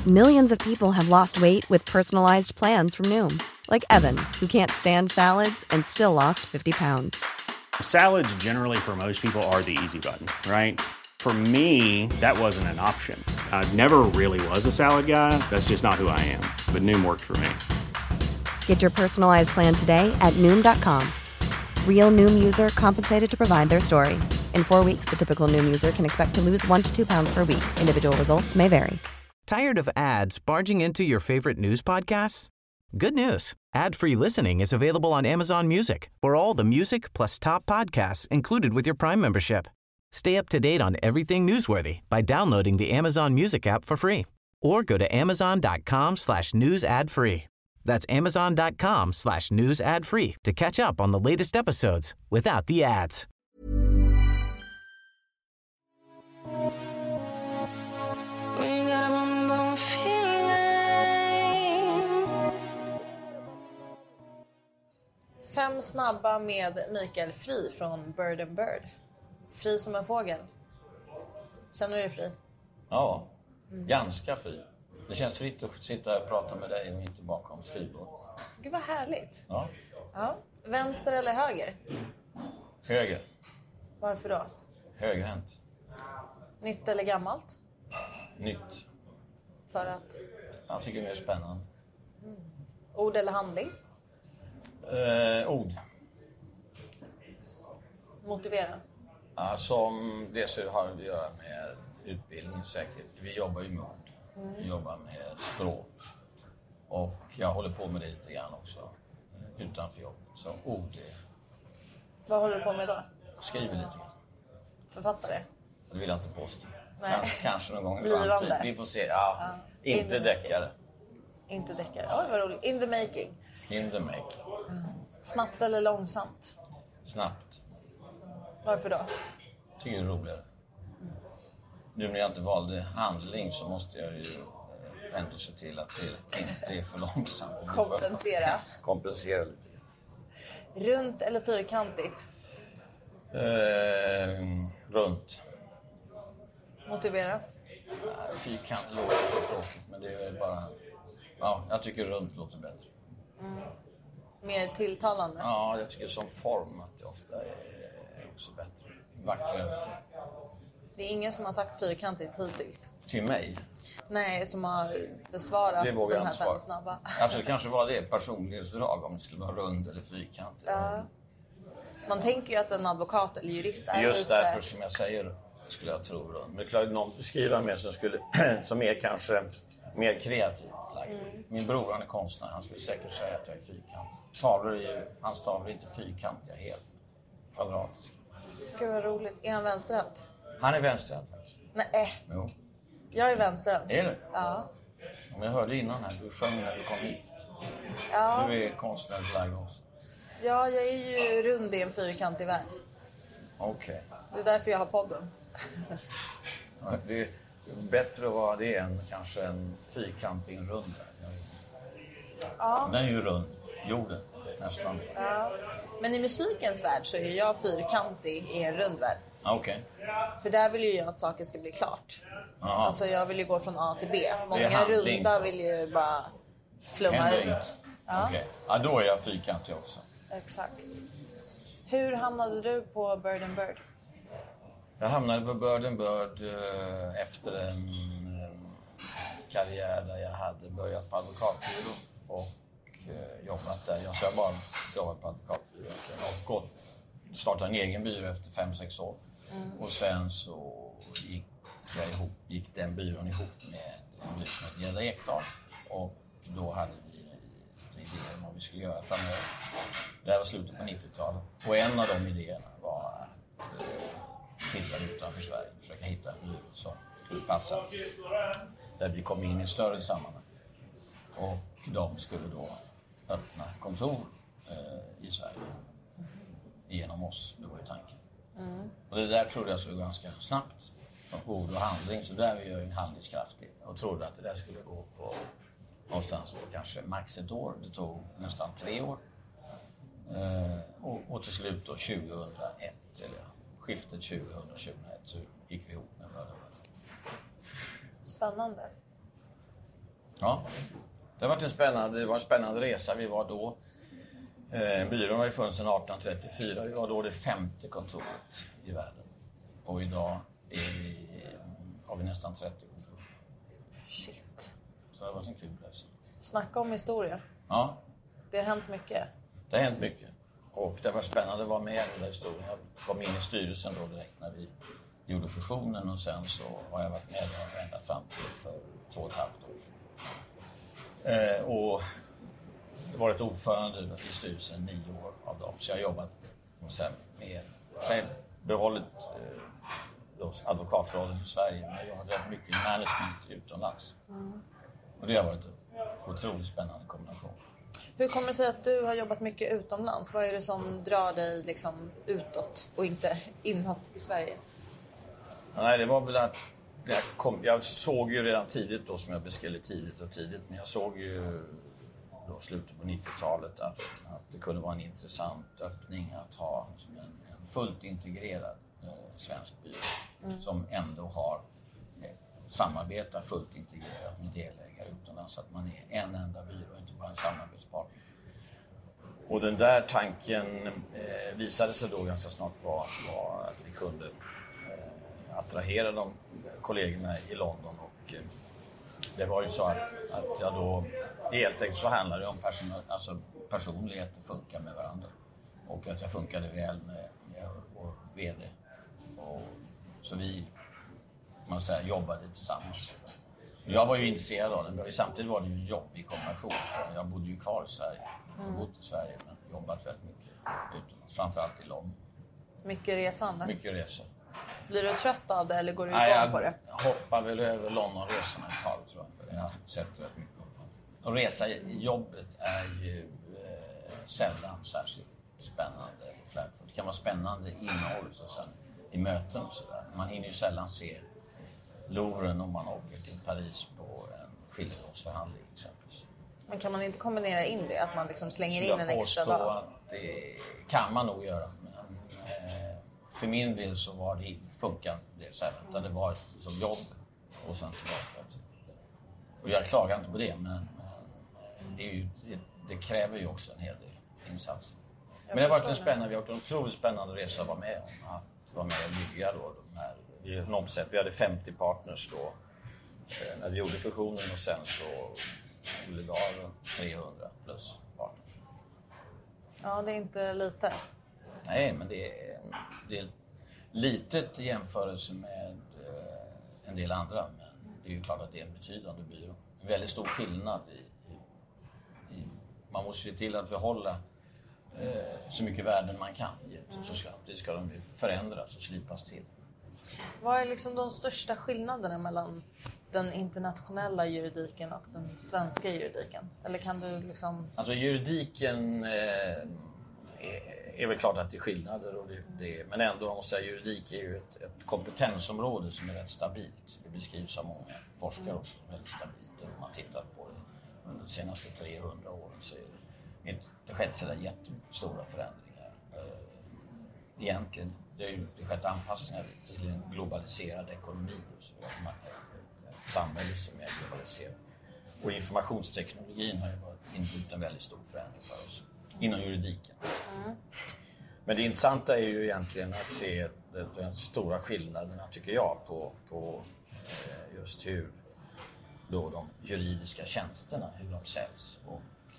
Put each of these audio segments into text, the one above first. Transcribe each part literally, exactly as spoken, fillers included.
Millions of people have lost weight with personalized plans from Noom. Like Evan, who can't stand salads and still lost fifty pounds. Salads generally for most people are the easy button, right? For me, that wasn't an option. I never really was a salad guy. That's just not who I am. But Noom worked for me. Get your personalized plan today at Noom dot com. Real Noom user compensated to provide their story. In four weeks, the typical Noom user can expect to lose one to two pounds per week. Individual results may vary. Tired of ads barging into your favorite news podcasts? Good news. Ad-free listening is available on Amazon Music for all the music plus top podcasts included with your Prime membership. Stay up to date on everything newsworthy by downloading the Amazon Music app for free or go to amazon.com slash news ad free. That's amazon.com slash news ad free to catch up on the latest episodes without the ads. Fem snabba med Mikael Fri från Bird and Bird. Fri som en fågel. Känner du dig fri? Ja, mm. ganska fri. Det känns fritt att sitta och prata med dig och inte bakom skrivbord. Gud vad härligt. Ja. Ja. Vänster eller höger? Höger. Varför då? Högerhänt. Nytt eller gammalt? Nytt. För att? Jag tycker det är spännande. Mm. Ord eller handling? Eh, ord. Motivera. Ja, som det så har att göra med utbildning säkert. Vi jobbar ju med ord. Mm. Vi jobbar med språk. Och jag håller på med det lite grann också. Utanför jobbet. Så ord är... Vad håller du på med då? Skriver lite grann. Författare? Det vill jag inte påstå. Nej. Kanske, kanske någon gång i Blivande. framtiden. Vi får se. Ja, ja. Inte deckare. Inte deckare. Oj, vad roligt. In the making. In the making. Mm. Snabbt eller långsamt? Snabbt. Varför då? Tycker det är roligare. Mm. Nu när jag inte valde handling så måste jag ju ändå se till att det inte är för långsamt. Kompensera. Kompensera lite. Runt eller fyrkantigt? Eh, runt. Motivera. Nej, fyrkant låter så tråkigt, men det är bara... Ja, jag tycker runt låter bättre. Mm. Mer tilltalande? Ja, jag tycker som form att det ofta är också bättre. Vackrare. Det är ingen som har sagt fyrkantigt hittills. Till mig? Nej, som har besvarat de här fem snabba. Alltså det kanske var det personlighetsdrag om det skulle vara rund eller fyrkant. Ja. Man tänker ju att en advokat eller jurist är just lite... därför som jag säger skulle jag tro rund. Men det är klart någon beskriver mig som, skulle, som är kanske mer kreativ. Mm. Min bror, han är konstnär, han skulle säkert säga att jag är fyrkant. Tavlor är ju, hans tavlor är inte fyrkantiga, helt kvadratiska. Gud vad roligt. Är han vänsterhänt? Han är vänsterhänt faktiskt. Nej. Jo. Jag är vänsterhänt. Är du? Ja. Men jag hörde innan här, du sjöng när du kom hit. Ja. Du är konstnärligt lagd också. Ja, jag är ju rund i en fyrkantig värld. Okej. Okay. Det är därför jag har podden. Ja, det är bättre att vara det än kanske en fyrkantig en rund värld. Ja. Den är ju rund, jorden nästan. Ja. Men i musikens värld så är jag fyrkantig i en rund värld. Okej. Okay. För där vill ju jag att saker ska bli klart. Aha. Alltså jag vill ju gå från A till B. Många runda vill ju bara flumma ut. Ja. Okej. Okay. Ja, då är jag fyrkantig också. Exakt. Hur hamnade du på Bird and Bird? Jag hamnade på Bird and Bird eh, efter en, en karriär där jag hade börjat på advokatbyrå och eh, jobbat där. Jag har bara jobbat på advokatbyrå och gått, startade en egen byrå efter fem sex år. Mm. Och sen så gick, jag ihop, gick den byrån ihop med en byrå som heter Gädda Ekdal. Och då hade vi idéer om vad vi skulle göra framöver. Det här var slutet på nittiotalet. Och en av de idéerna var att eh, hitta utanför Sverige. Försöka hitta en byrå som skulle passa. Där vi kom in i större sammanhang. Och de skulle då öppna kontor eh, i Sverige. Genom oss, det var ju tanken. Mm. Och det där trodde jag skulle gå ganska snabbt. Från ord och handling. Så där är jag ju handlingskraftig. Och trodde att det där skulle gå på någonstans på kanske max ett år. Det tog nästan tre år. Eh, och, och till slut då tjugohundraett, eller skiftet tjugohundra tjugohundraett, så gick vi ihop med Bird and Bird. Spännande. Ja, det var en spännande, det var en spännande resa. Vi var då, eh, byrån har ju funnits sedan arton trettiofyra. Vi var då det femte kontoret i världen. Och idag är vi, har vi nästan trettio kontor. Shit. Så det var en kul resa. Snacka om historia. Ja. Det har hänt mycket. Det har hänt mycket. Och det var spännande att vara med i den där historien. Jag kom in i styrelsen då direkt när vi gjorde fusionen. Och sen så har jag varit med där ända fram till för två och ett halvt år sedan. Eh, och varit ordförande i styrelsen nio år av dem. Så jag har jobbat sen med själv behållit eh, då, advokatrollen i Sverige. Men jag har jobbat rätt mycket i management utomlands. Mm. Och det har varit en otroligt spännande kombination. Hur kommer det sig att du har jobbat mycket utomlands? Vad är det som drar dig liksom utåt och inte inåt i Sverige? Nej, det var väl att jag, kom, jag såg ju redan tidigt då, som jag beskrev tidigt och tidigt, men jag såg ju då slutet på nittiotalet att, att det kunde vara en intressant öppning att ha en, en fullt integrerad eh, svensk byrå mm. som ändå har eh, samarbetar fullt integrerat med delägare utomlands, så att man är en enda byrå, inte bara en samarbetspartner. Och den där tanken eh, visade sig då ganska snart var, var att vi kunde eh, attrahera de kollegorna i London. Och eh, det var ju så att, att jag då helt enkelt så handlade det om person, alltså personlighet att funka med varandra. Och att jag funkade väl med, med vår vd. Och, så vi man säger, jobbade tillsammans. Jag var ju intresserad av den, men samtidigt var det ju jobb i kombination. Jag bodde ju kvar i Sverige. Jag har bott i Sverige men jobbat väldigt mycket utomlands, framförallt i London. Mycket resande? Mycket resor. Blir du trött av det eller går du igång Nej, på det? Jag hoppar väl över Londonresorna ett tag, tror jag. För jag har sett rätt mycket om det. Och resa i jobbet är ju eh, sällan särskilt spännande. Det kan vara spännande innehåll och sen i möten och sådär. Man hinner ju sällan se Louvren om man åker till Paris på en skiljedomsförhandling exempelvis. Men kan man inte kombinera in det? Att man liksom slänger in en extra dag? dag? Att det kan man nog göra. Men, eh, för min del så var det funkar det så här. Utan det var ett liksom, jobb och sen tillbaka. Och jag klagar inte på det. Men, men det, är ju, det, det kräver ju också en hel del insats. Jag men det har varit en spännande, vi har varit en otroligt spännande resa att vara med om. Att vara med och bygga då de här. Vi, omsätt, vi hade femtio partners då eh, när vi gjorde fusionen och sen så idag trehundra plus partners. Ja, det är inte lite. Nej, men det är, det är litet i jämförelse med eh, en del andra. Men det är ju klart att det är en betydande byrå. En väldigt stor skillnad i, i, i man måste se till att behålla eh, så mycket värden man kan. Mm. Så ska, det ska de förändras och slipas till. Vad är liksom de största skillnaderna mellan den internationella juridiken och den svenska juridiken? Eller kan du liksom... Alltså juridiken eh, är, är väl klart att det är skillnader. Och det, det, men ändå om man säger juridik är ju ett, ett kompetensområde som är rätt stabilt. Det beskrivs av många forskare också som väldigt stabilt. Om man tittar på det under de senaste trehundra åren så är det inte skett sådär jättestora förändringar. Eh, egentligen. Det är ju det skett anpassningar till en globaliserad ekonomi och så. Ett samhälle som är globaliserat. Och informationsteknologin har ju inneburit en väldigt stor förändring för oss inom juridiken. Mm. Men det intressanta är ju egentligen att se de stora skillnaderna, tycker jag, på, på just hur då de juridiska tjänsterna, hur de säljs och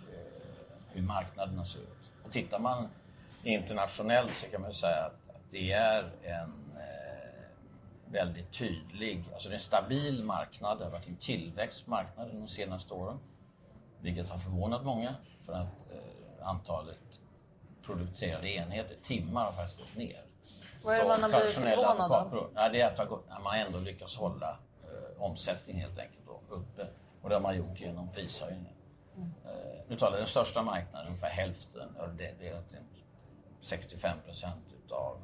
hur marknaderna ser ut. Och tittar man internationellt så kan man säga att det är en eh, väldigt tydlig, alltså det är en stabil marknad. Det har varit en tillväxtmarknad de senaste åren. Vilket har förvånat många för att eh, antalet producerade enheter, timmar har faktiskt gått ner. Vad är det man har blivit förvånad av? Ja, det är att, att man ändå lyckas hålla eh, omsättning helt enkelt då, uppe. Och det har man gjort genom prishöjningar. Mm. Eh, nu talar den största marknaden, ungefär hälften, det, det är sextiofem procent utav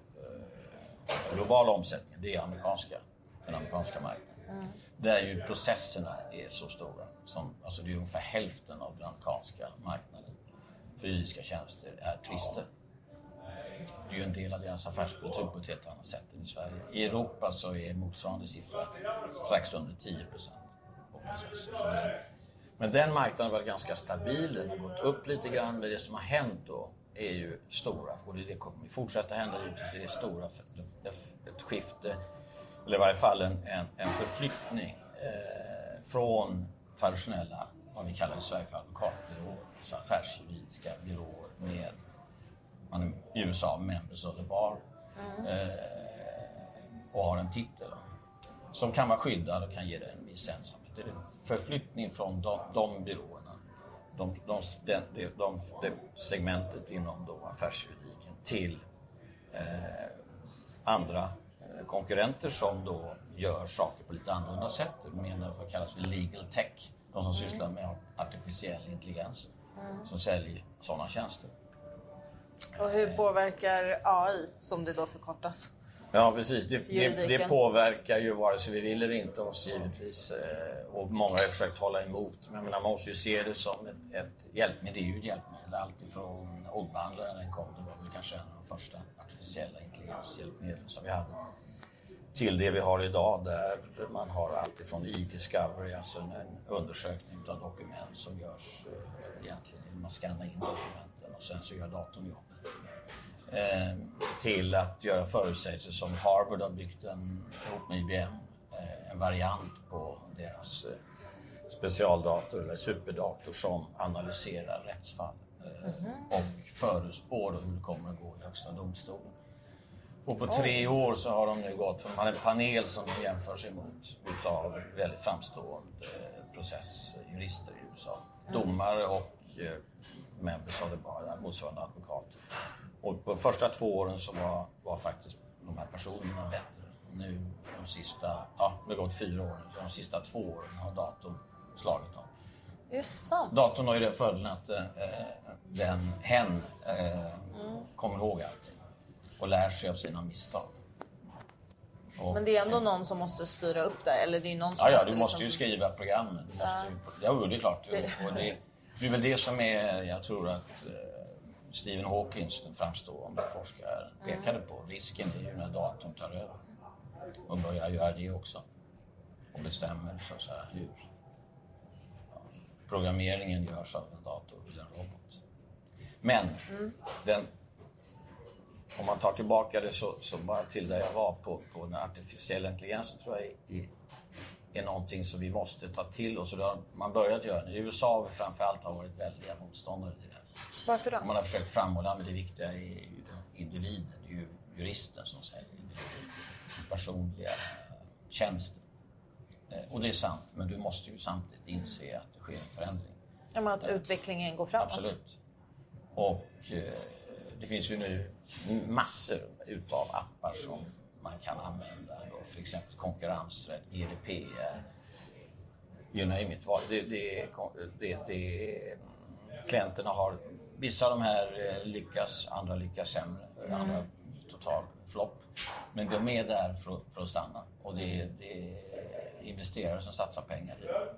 eh, globala omsättningen, det är amerikanska, den amerikanska marknaden. Mm. Där ju processerna är så stora. Som, alltså det är ungefär hälften av den amerikanska marknaden för juridiska tjänster är tvister. Det är ju en del av deras affärskultur på ett helt annat sätt än i Sverige. I Europa så är motsvarande siffra strax under tio procent på processer. Så det, Men den marknaden var ganska stabil, den har gått upp lite grann, men det som har hänt då är ju stora, och det kommer fortsätta hända givetvis, det är stora, ett skifte, eller i varje fall en, en, en förflyttning eh, från traditionella, vad vi kallar i Sverige för advokatbyråer, så affärsjuridiska byråer med, man är i U S A, members of the bar, mm. eh, och har en titel som kan vara skyddad och kan ge dig en viss ensamhet. Det är en förflyttning från de, de byråerna, de, de, de, de, de, de segmentet inom då affärsjuridiken till eh, andra eh, konkurrenter som då gör saker på lite annorlunda sätt. Jag menar vad kallas för legal tech, de som sysslar med artificiell intelligens, mm. som säljer sådana tjänster. Och hur påverkar A I, som det då förkortas? Ja, precis. Det, det, det påverkar ju vare sig vi vill eller inte oss givetvis. Och många har försökt hålla emot. Men man måste ju se det som ett, ett hjälpmedel. Det är ju ett hjälpmedel. Alltifrån ordbehandlaren den kom. Det var väl kanske en av de första artificiella intelligenshjälpmedel som vi hade. Till det vi har idag, där man har alltifrån e-discovery, alltså en undersökning av dokument som görs egentligen. Man skannar in dokumenten och sen så gör datorn jobbet. Eh, till att göra förutsägelser som Harvard har byggt en, ihop med I B M, eh, en variant på deras eh, specialdator eller superdator som analyserar rättsfall eh, mm-hmm. och förutspår hur det kommer att gå i högsta domstolen. Och på tre år så har de nu gått från en panel som de jämför sig mot utav väldigt framstående eh, processjurister i U S A. Mm. Domare och eh, members av det bara, motsvarande advokater. Och på första två åren så var, var faktiskt de här personerna bättre. Nu de sista, ja det har gått fyra år nu, så de sista två åren har datorn slagit dem. Det är sant. Datorn har ju den fördelen att eh, den, hen eh, mm. kommer ihåg allting och lär sig av sina misstag. Och, men det är ändå någon som måste styra upp det, eller det är någon som ja, måste... Ja, du måste liksom... ju skriva programmen. Du måste ja. Ju, ja, det är klart. Det... Och det, det är väl det som är, jag tror att... Eh, Stephen Hawkins, den framstående forskaren, pekade på. Risken är ju när datorn tar över. Och börjar göra det också. Och bestämmer så att säga hur ja, programmeringen görs av en dator eller en robot. Men mm. den, om man tar tillbaka det så, så bara till där jag var på, på den artificiella intelligensen, tror jag är, är någonting som vi måste ta till oss. Och det har man börjat göra. I U S A framförallt har varit väldiga motståndare till det. Varför då? Man har försökt framhålla att det viktiga är ju individen, det är ju juristen som säger den personliga tjänsten. Och det är sant, men du måste ju samtidigt inse att det sker en förändring. Ja, men att utvecklingen går framåt. Absolut. Och eh, det finns ju nu massor utav appar som man kan använda. Då, för exempel konkurrensrätt, G D P R, you name it. Det, det, det, det, klienterna har, vissa av de här lyckas, andra lyckas sämre, mm. andra total flopp. Men de är där för, för att stanna. Och det är, det är investerare som satsar pengar i det.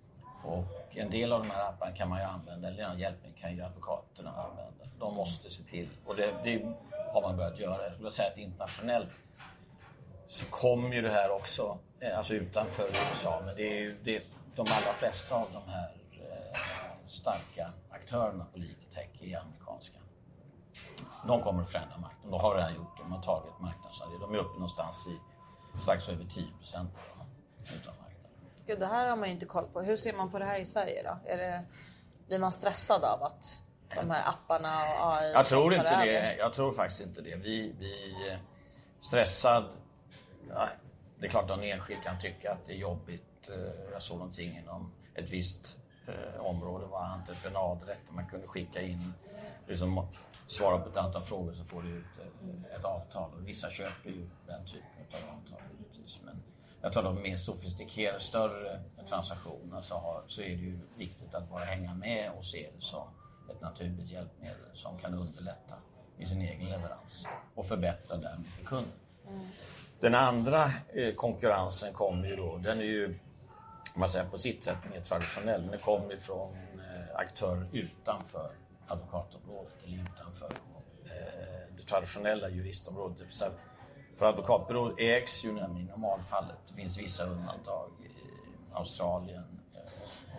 Och en del av de här apparna kan man ju använda, eller den hjälpen kan ju advokaterna använda. De måste se till, och det, det har man börjat göra. Jag skulle säga att internationellt så kommer ju det här också, alltså utanför U S A, men det är ju det, de allra flesta av de här eh, starka aktörerna på legal tech är amerikanska. De kommer att förändra marknaden, de har redan gjort det, de har tagit marknadsandel. De är uppe någonstans i strax över tio procent utav marknaden. Gud, det här har man ju inte koll på. Hur ser man på det här i Sverige då? Är det, blir man stressad av att de här apparna och A I... Jag tror inte det. Jag tror faktiskt inte det. Vi, vi stressad... Ja, det är klart att en enskild kan tycka att det är jobbigt. Jag såg någonting inom ett visst eh, område, var entreprenadrätt. Man kunde skicka in, liksom, svara på ett antal frågor så får du ut ett, ett avtal. Och vissa köper ju den typen av avtal givetvis. Men jag tror att de mer sofistikerade, större transaktioner så, har, så är det ju viktigt att bara hänga med och se det som ett naturligt hjälpmedel som kan underlätta i sin egen leverans och förbättra därmed för kunden. Mm. Den andra eh, konkurrensen kommer ju då, den är ju man säger på sitt sätt mer traditionell, men den kommer ju från eh, aktörer utanför advokatområdet eller utanför eh, det traditionella juristområdet. Så för advokatbyrå ägs ju nämligen i normalfallet. Det finns vissa undantag i Australien eh, och,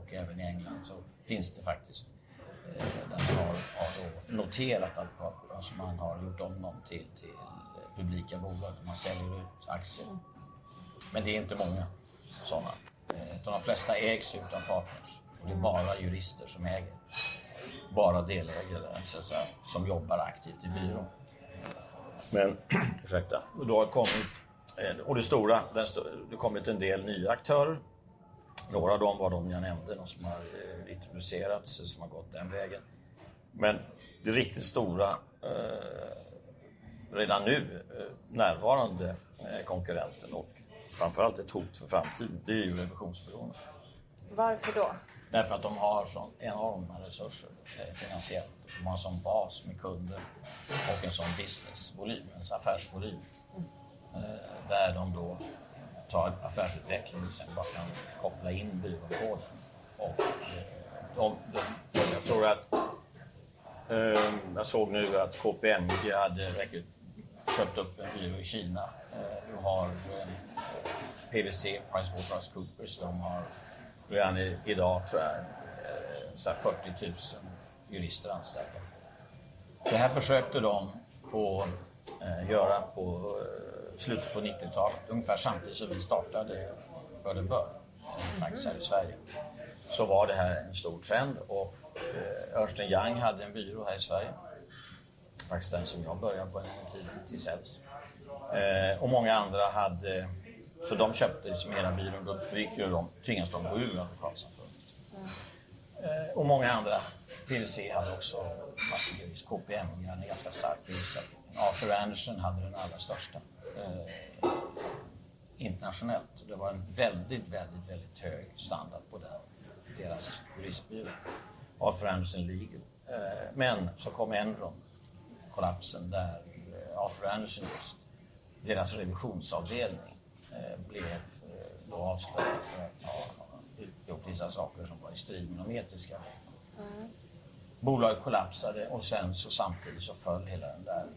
och även i England så finns det faktiskt eh, där man har, har då noterat advokatbyråer. Alltså man har gjort om dem till, till publika bolag. Man säljer ut aktier. Men det är inte många sådana. Eh, de flesta ägs utan partners. Och det är bara jurister som äger. Bara delägare alltså, så här, som jobbar aktivt i byrån. Men, ursäkta, och då har kommit, och det stora, det har kommit en del nya aktörer. Några av dem var de jag nämnde, de som har introducerats, som har gått den vägen. Men det riktigt stora, eh, redan nu eh, närvarande eh, konkurrenten och framförallt ett hot för framtiden, det är ju revisionsbyråerna. Varför då? Därför att de har så enorma resurser eh, finansiellt. De har en sån bas med kunder och en sån businessvolym, en affärsvolym. Eh, där de då tar affärsutveckling och sen bara kan koppla in byrån på den. Och eh, de, de, jag tror att eh, jag såg nu att K P M G hade räckligt, köpt upp en byrå i Kina. Eh, du har eh, P V C, PricewaterhouseCoopers, de har redan i, idag tror jag eh, så här fyrtio tusen jurister anställda. Det här försökte de på, eh, göra på eh, slutet på nittiotalet, ungefär samtidigt som vi startade Bör det bör, eh, faktiskt här i Sverige. Så var det här en stor trend och eh, Ernst and Young hade en byrå här i Sverige. Faktiskt den som jag började på en tid till Sells. Eh, och många andra hade, så de köpte som hela byrån, då de, tvingades de gå ur advokatsamfundet. Mm. Eh, och många andra, P V C hade också massor, K P M G hade en ganska stark jurist. Arthur Andersen hade den allra största eh, internationellt. Det var en väldigt, väldigt, väldigt hög standard på den, deras juristbyrå. Arthur Andersen Legal. Eh, men så kom Enron, kollapsen där eh, Arthur Andersen just, deras revisionsavdelning eh, blev eh, då avslöjad för att ha gjort vissa saker som var i strid med de etiska. Mm. Bolaget kollapsade och sen så samtidigt så föll hela den där.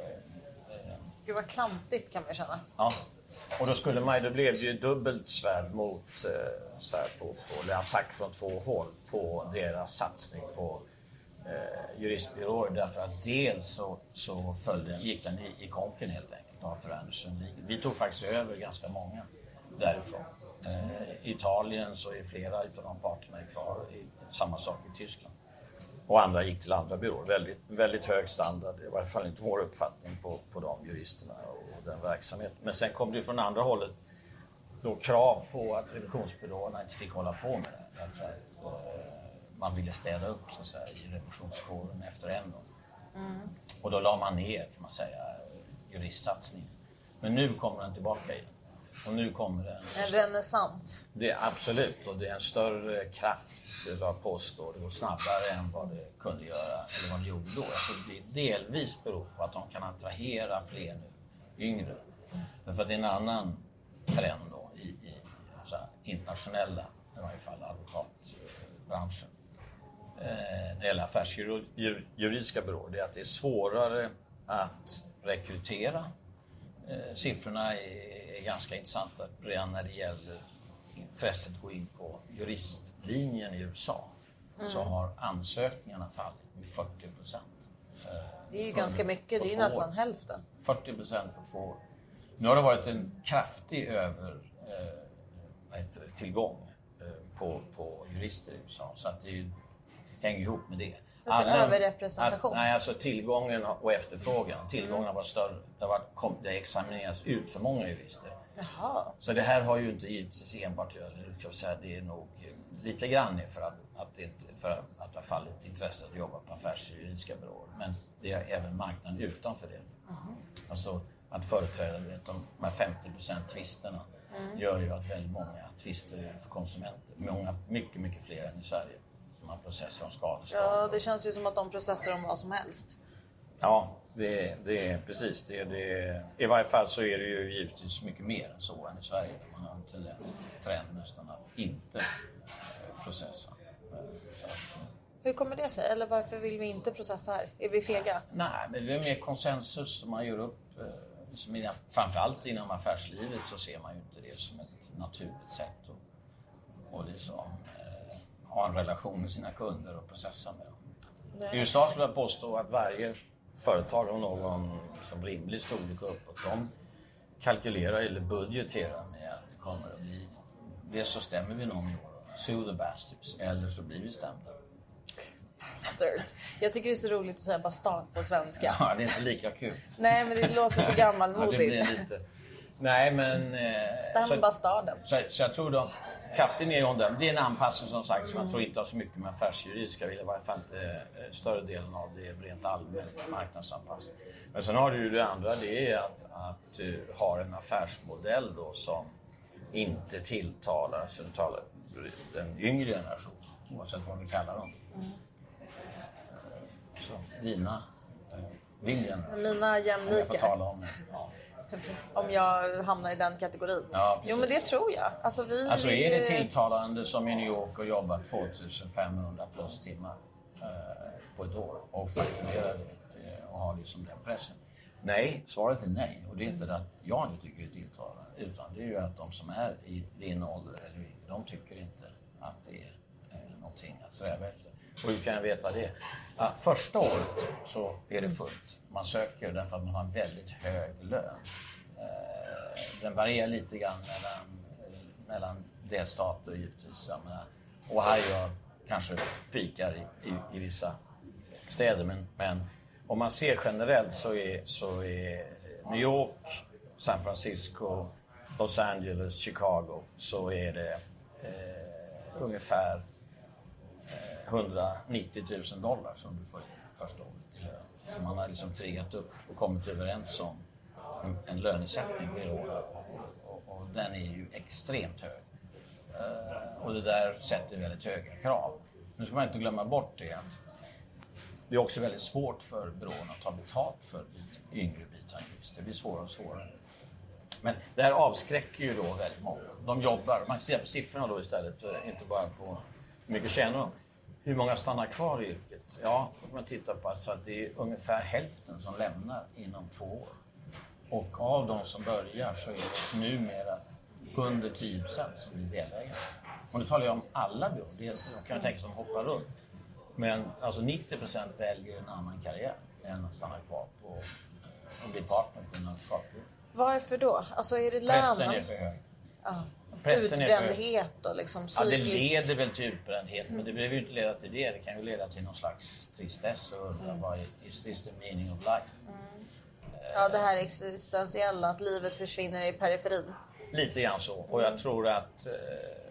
Eh, eh, Gud vad klantigt kan man känna. Ja, och då skulle man, då blev det ju dubbelt svärd mot eh, så här på, på eller attack från två håll på deras satsning på eh, juristbyråer, därför att dels så, så följde, gick den i, i konken helt enkelt av Andersen. Vi tog faktiskt över ganska många därifrån. Eh, I Italien så är flera av de parterna kvar, i samma sak i Tyskland. Och andra gick till andra byråer. Väldigt, väldigt hög standard, i varje fall inte vår uppfattning på, på de juristerna och den verksamheten. Men sen kom det från andra hållet då krav på att revisionsbyråerna inte fick hålla på med det. Därför att eh, man ville städa upp så att säga, i revisionskåren efter en gång. Mm. Och då la man ner, kan man säga, juristsatsningen. Men nu kommer den tillbaka igen. Och nu kommer det en, en renässans. Det är absolut, och det är en större kraft, jag påstår. Det går snabbare än vad det kunde göra, eller vad det gjorde då. Alltså det delvis beror på att de kan attrahera fler nu, yngre. Därför att det är en annan trend då i, i så här, internationella, i varje fall advokatbranschen. Eh, när det gäller affärsjuridiska byråer, det är att det är svårare att rekrytera. Eh, siffrorna är, är ganska intressanta redan när det gäller intresset att gå in på juristlinjen i U S A. Mm. Så har ansökningarna fallit med fyrtio procent. Eh, det är ju ganska mycket, det är ju nästan år. Hälften. fyrtio procent på två år. Nu har det varit en kraftig över, eh, vad heter det, tillgång eh, på, på jurister i U S A. Så att det ju, hänger ihop med det. Alla, överrepresentation? Alltså, nej, alltså tillgången och efterfrågan. Tillgången har varit större. Det har, varit, det har examinerats ut för många jurister. Jaha. Så det här har ju inte givetvis enbart göra. Det är nog lite grann för att, att, det inte, för att det har fallit intresse att jobba på affärsjuridiska byråer. Men det är även marknaden utanför det. Mm. Alltså att företräda vet, de här femtio procent tvisterna mm. gör ju att väldigt många tvister för konsumenter. Många, mycket, mycket fler än i Sverige. Man processar om skadestånd. Ja, det känns ju som att de processar om vad som helst. Ja, det, det är precis. Det, det, i varje fall så är det ju givetvis mycket mer än så än i Sverige. Där man har en tendens, trend nästan att inte processa. Så att, hur kommer det sig? Eller varför vill vi inte processa här? Är vi fega? Nej, men det är mer konsensus som man gör upp. Som framförallt inom affärslivet så ser man ju inte det som ett naturligt sätt att och liksom, ha en relation med sina kunder och processa med dem. Nej. I U S A skulle jag påstå att varje företag har någon som rimlig storlek uppåt. De kalkylerar eller budgeterar med att det kommer att bli, det så stämmer vi någon i år, sue the bastards, eller så blir vi stämda. Bastards. Jag tycker det är så roligt att säga bastard på svenska. Ja, det är inte lika kul. Nej, men det låter så gammalmodigt. Ja, det blir lite. Nej, men... Eh, Stäm så, bastarden. så, så jag tror då, kraftig nedgång där. Det är en anpassning som sagt som jag tror inte har så mycket med affärsjuridiska. Jag vill i varje fall inte eh, större delen av det är rent allmänt marknadsanpassning. Men sen har du ju det andra, det är att, att du har en affärsmodell då som inte tilltalar, så du talar den yngre generationen, oavsett vad vi kallar dem. Mm. Så dina, din generation. Mina jämlikar. Jag får tala om det. Ja. Om jag hamnar i den kategorin. Ja, jo, men det tror jag. Alltså, vi alltså är är det ju... tilltalande som i New York och jobbar tvåtusenfemhundra plus timmar eh, på ett år och fakturerar det eh, och har det som den pressen? Nej, svaret är nej. Och det är inte det att jag inte tycker det är tilltalande, utan det är ju att de som är i din ålder eller yngre, de tycker inte att det är eh, någonting att sträva efter. Och hur kan jag veta det? Ja, första året så är det fullt. Man söker därför att man har en väldigt hög lön. Eh, den varierar lite grann mellan, mellan delstater givetvis. Jag menar, Ohio kanske pikar i, i, i vissa städer. Men, men om man ser generellt så är, så är New York, San Francisco, Los Angeles, Chicago så är det eh, ungefär etthundranittio tusen dollar som du får in första året i lön. Så man har liksom triggat upp och kommit överens om en, en lönesättning per år. Och, och den är ju extremt hög. Uh, och det där sätter väldigt höga krav. Nu ska man inte glömma bort det att det är också väldigt svårt för byrån att ta betalt för yngre bitande. Det blir svårare och svårare. Men det här avskräcker ju då väldigt många. De jobbar, man ser på siffrorna då istället, inte bara på hur mycket tjänar de. Hur många stannar kvar i yrket? Ja, om man tittar på att, så att det är ungefär hälften som lämnar inom två år. Och av de som börjar så är det numera hundratio procent som blir delägare. Och nu talar jag om alla byrån, det är, de kan jag tänka som hoppar runt. Men alltså nittio procent väljer en annan karriär än att stanna kvar på och bli partner på en advokatbyrå. Varför då? Alltså är det lönen? Pressen är för hög. Ja. Pressen Utbrändhet och liksom psykisk... Ja, det leder väl till utbrändhet, mm. men det behöver ju inte leda till det. Det kan ju leda till någon slags tristess och undra mm. vad är is this the meaning of life? Mm. Ja, det här existentiella, att livet försvinner i periferin. Lite grann så. Och jag tror att eh,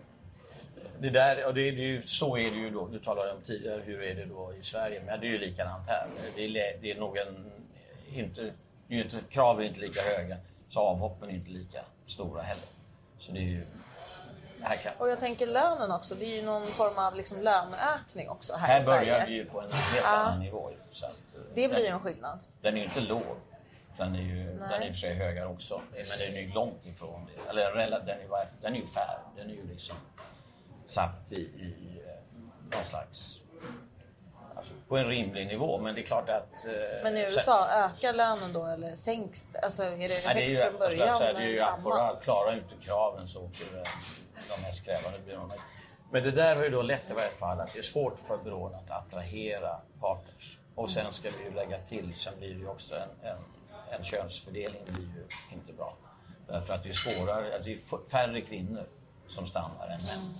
det där, och det, det är ju, så är det ju då. Du talade om tidigare, hur är det då i Sverige? Men det är ju likadant här. Det är, det är nog en, inte, det är inte, kraven är inte lika höga, så avhoppen är inte lika stora heller. Så det är ju... Här kan... Och jag tänker lönen också. Det är ju någon form av liksom löneökning också här, här i Sverige. Här börjar vi ju på en helt ja. annan nivå. Så att, det blir ju en skillnad. Den är ju inte låg. Den är ju den är i och för sig högre också. Men den är ju långt ifrån det. Eller den är, den är ju färd. Den är ju liksom satt i, i någon slags... Alltså, på en rimlig nivå, men det är klart att... Eh, men i U S A, sen, ökar lönen då eller sänks det? Alltså är det högt det är ju, från början? Säga, det är ju akkurat, klarar inte kraven så åker de mest krävande byråerna. Men det där har ju då lett i varje fall att det är svårt för byrån att attrahera partners. Och sen ska vi ju lägga till, sen blir det ju också en, en, en könsfördelning blir ju inte bra. Därför att det är svårare, att det är färre kvinnor som stannar än män.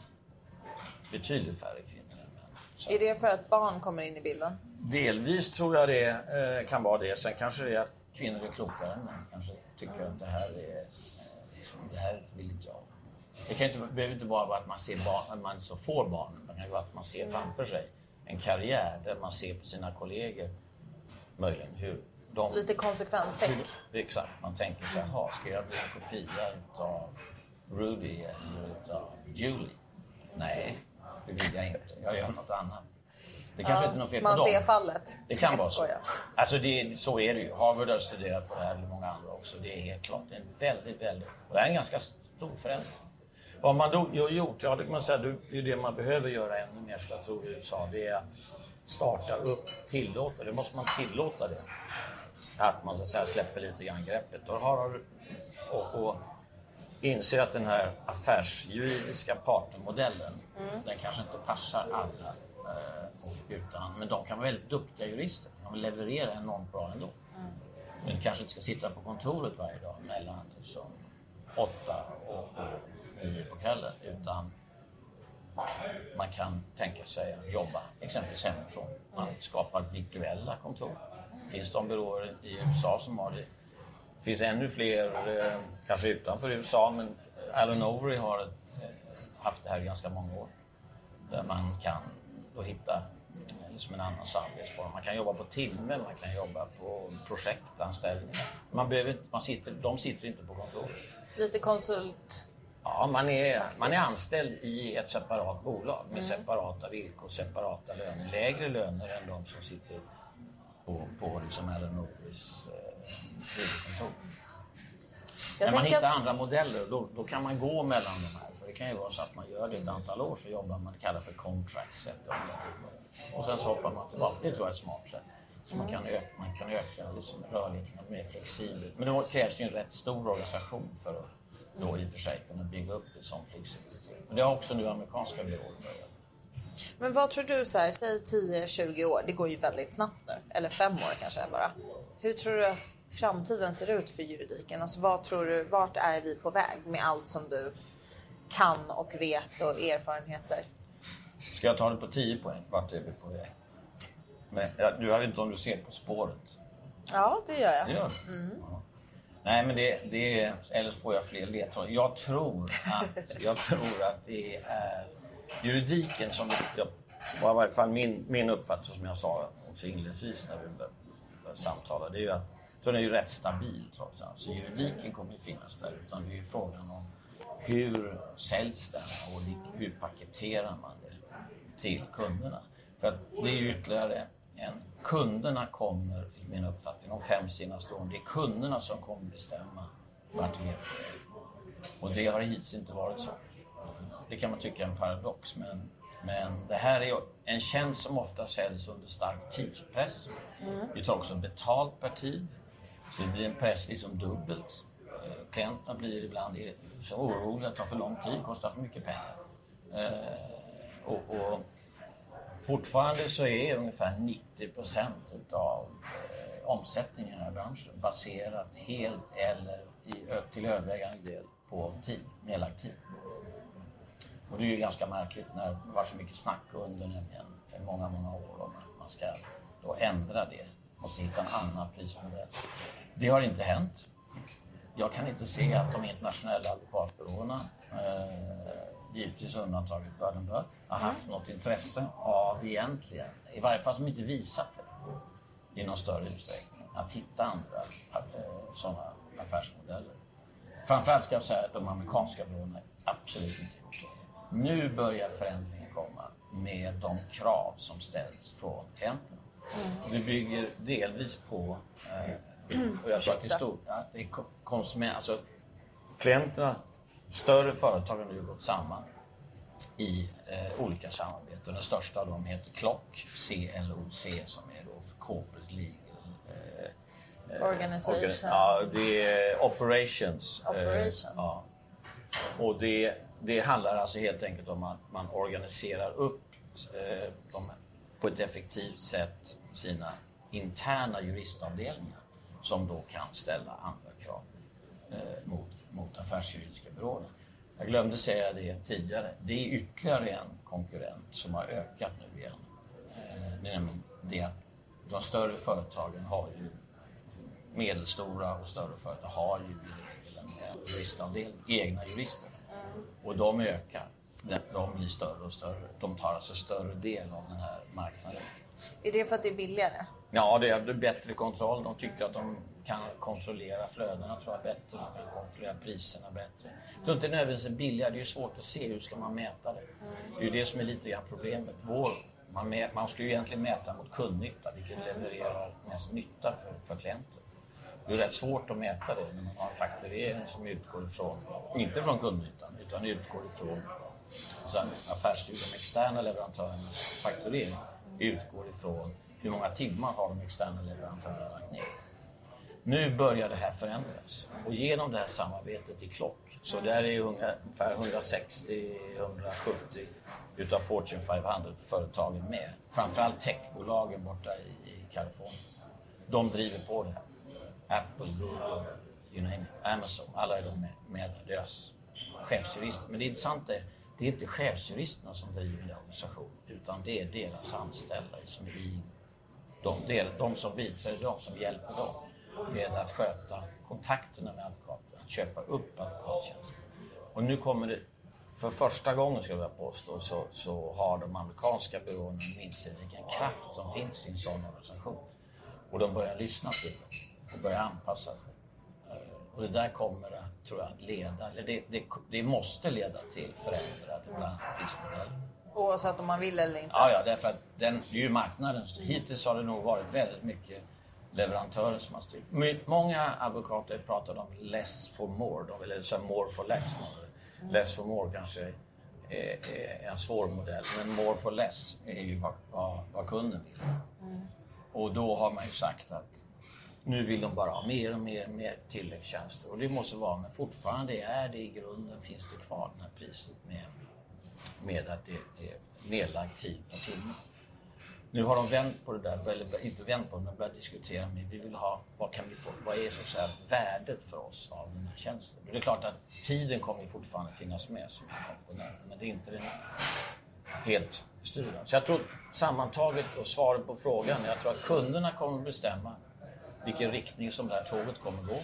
Betydligt färre kvinnor. Så. Är det för att barn kommer in i bilden? Delvis tror jag det eh, kan vara det. Sen kanske det är att kvinnor är klokare än män. Kanske tycker mm. att det här är... Eh, liksom, det här vill inte jag. Det kan inte, behöver inte bara vara att man ser barn, att man så får barn. Det kan ju vara att man ser mm. framför sig en karriär där man ser på sina kollegor möjligen hur de... Lite konsekvenstänk. Hur, exakt. Man tänker så här, ska jag bli en kopia av Rudy eller av Julie? Nej. Det vill jag inte. Jag gör något annat. Det kanske ja, inte är något fel man på dem. ser fallet. Det kan vara så. Alltså det, så är det ju. Harvard har studerat på det här och många andra också. Det är helt klart. Det är en väldigt, väldigt... Och det är en ganska stor förändring. Vad man då har gjort, ja det kan man säga, det är det man behöver göra ännu mer, så jag tror du sa, det är att starta upp, tillåta. Det måste man tillåta det. Att man så att säga släpper lite grann greppet. Och, har, och, och inser att den här affärsjuridiska partnermodellen, mm. den kanske inte passar alla. Eh, utan, men de kan vara väldigt duktiga jurister. De levererar enormt bra ändå. Mm. Men du kanske inte ska sitta på kontoret varje dag mellan liksom, åtta och, och nio på kvällen. Utan man kan tänka sig att jobba exempelvis hemifrån. Man skapar virtuella kontor. Det finns de byråer i U S A som har det. Det finns ännu fler, eh, kanske utanför U S A, men Alan Overy har ett, eh, haft det här i ganska många år. Där man kan då hitta liksom en annan samarbetsform. Man kan jobba på timme, man kan jobba på projektanställningar. Man behöver, man sitter, de sitter inte på kontoret. Lite konsult. Ja, man är, man är anställd i ett separat bolag med mm. separata villkor, separata löner. Lägre löner än de som sitter på, på liksom Alan Overys eh, huvudkontor. När man hittar att... andra modeller, då, då kan man gå mellan de här. För det kan ju vara så att man gör det ett antal år, så jobbar man, det kallas för contract. Och sen så hoppar man tillbaka. Det tror jag är ett smart sätt. Så mm. man, kan öka, man kan öka liksom rörligheten mer flexibelt. Men det krävs ju en rätt stor organisation för att då i och för sig kunna bygga upp ett sån flexibilitet. Men det har också nu amerikanska byråer börjat. Men vad tror du, så här, säg tio till tjugo år, det går ju väldigt snabbt nu. Eller fem år kanske bara. Hur tror du att framtiden ser ut för juridiken? Alltså vad tror du, vart är vi på väg med allt som du kan och vet och erfarenheter? Ska jag ta det på tio poäng? Vart är vi på väg? Men du vet inte om du ser På spåret. Ja, det gör jag. Det gör du? Mm. Ja. Nej, men det, det är... Eller får jag fler ledtrådar. Jag tror att, jag tror att det är juridiken som... Jag, var i varje fall min, min uppfattning, som jag sa också inledningsvis när vi började samtala. Det är ju att den är ju rätt stabil trots allt. Så juridiken kommer ju finnas där. Utan det är ju frågan om hur säljs den och hur paketerar man det till kunderna. För att det är ju ytterligare en... Kunderna kommer, i min uppfattning, om fem senaste åren. Det är kunderna som kommer bestämma vart vi är. Och det har hittills inte varit så. Det kan man tycka är en paradox. Men, men det här är en tjänst som ofta säljs under stark tidspress. Mm. Vi tar också betalt per tid. Så det blir en press liksom dubbelt. Klienterna blir ibland så oroliga att ta för lång tid, kostar för mycket pengar. Och... och fortfarande så är ungefär nittio procent av eh, omsättningen i den här branschen baserat helt eller i, till övervägande del på tid, nedlagd tid. Och det är ju ganska märkligt när det var så mycket snack under en, många, många år om att man ska då ändra det. Måste hitta en annan prismodell. Det har inte hänt. Jag kan inte se att de internationella advokatbyråerna, eh, givetvis undantaget Börd och Börd, har haft mm. något intresse av egentligen, i varje fall som inte visat det i någon större utsträckning, att hitta andra eh, sådana affärsmodeller. Framförallt ska jag säga att de amerikanska byråerna absolut inte gjort det. Nu börjar förändringen komma med de krav som ställs från klienterna. Mm. Det bygger delvis på eh, och jag tror att det är stort, att det är konsument, alltså klienterna, större företag har nu gått samman i eh, olika samarbeten. Den största av dem heter C L O C, C L O C, som är då för Corporate Legal eh, Organization. Organ, ja, det är Operations. Operation. Eh, ja. Och det, det handlar alltså helt enkelt om att man organiserar upp eh, de, på ett effektivt sätt sina interna juristavdelningar som då kan ställa andra krav eh, mot, mot affärsjuridiska byråerna. Jag glömde säga det tidigare. Det är ytterligare en konkurrent som har ökat nu igen. Eh, det är nämligen det att de större företagen har ju, medelstora och större företag har ju en juristavdelning, egna jurister. Och de ökar. De blir större och större. De tar alltså större del av den här marknaden. Är det för att det är billigare? Ja, det är bättre kontroll. De tycker att de kan kontrollera flödena, tror jag, bättre. De kan kontrollera priserna bättre. Jag tror inte nödvändigtvis är billigare. Det är ju svårt att se hur ska man mäta det. Det är ju det som är lite grann problemet. Vår, man, mä, man ska ju egentligen mäta mot kundnytta, vilket levererar mest nytta för, för klienter. Det är rätt svårt att mäta det när man har en fakturering som utgår ifrån, inte från kundnyttan, utan utgår ifrån alltså affärsstyrelsen, de externa leverantörernas fakturering utgår ifrån hur många timmar har de externa leverantörerna lagt ner. Nu börjar det här förändras. Och genom det här samarbetet i Klock, så där är ungefär hundrasextio till hundrasjuttio utav Fortune femhundra-företagen med. Framförallt techbolagen borta i, i Kalifornien. De driver på det här. Apple, Google, you name it, Amazon, alla är de med, med deras chefsjurister. Men det intressanta är, det är inte chefsjuristerna som driver den organisationen, utan det är deras anställda som är i de, del, de som biträder dem, som hjälper dem med att sköta kontakterna med advokater, att köpa upp advokattjänster. Och nu kommer det, för första gången skulle jag påstå, så, så har de amerikanska byråerna minst vilken kraft som finns i en sån organisation. Och de börjar lyssna till dem och börjar anpassa sig. Och det där kommer att, tror jag, att leda, eller det, det, det måste leda till förändrade bland prismodeller. Oavsett om man vill eller inte? Ja, ja, därför att den, det är ju marknaden. Hittills har det nog varit väldigt mycket leverantörer som har styrt. Många advokater pratar om less for more, de vill säga more for less. Mm. Less for more kanske är, är en svår modell, men more for less är ju vad, vad, vad kunden vill. Mm. Och då har man ju sagt att nu vill de bara ha mer och mer, mer tilläggstjänster. Och det måste vara, men fortfarande är det i grunden, finns det kvar det här priset med, med att det, det är nedlagd tid per timme. Nu har de vänt på det där, eller inte vänt på det, men börjat diskutera med, vi vill ha, vad kan vi få, vad är så att säga värdet för oss av den här tjänsten? Och det är klart att tiden kommer fortfarande finnas med som en komponent, men det är inte den helt styrande. Så jag tror sammantaget, och svaret på frågan, jag tror att kunderna kommer att bestämma vilken riktning som det här tåget kommer gå.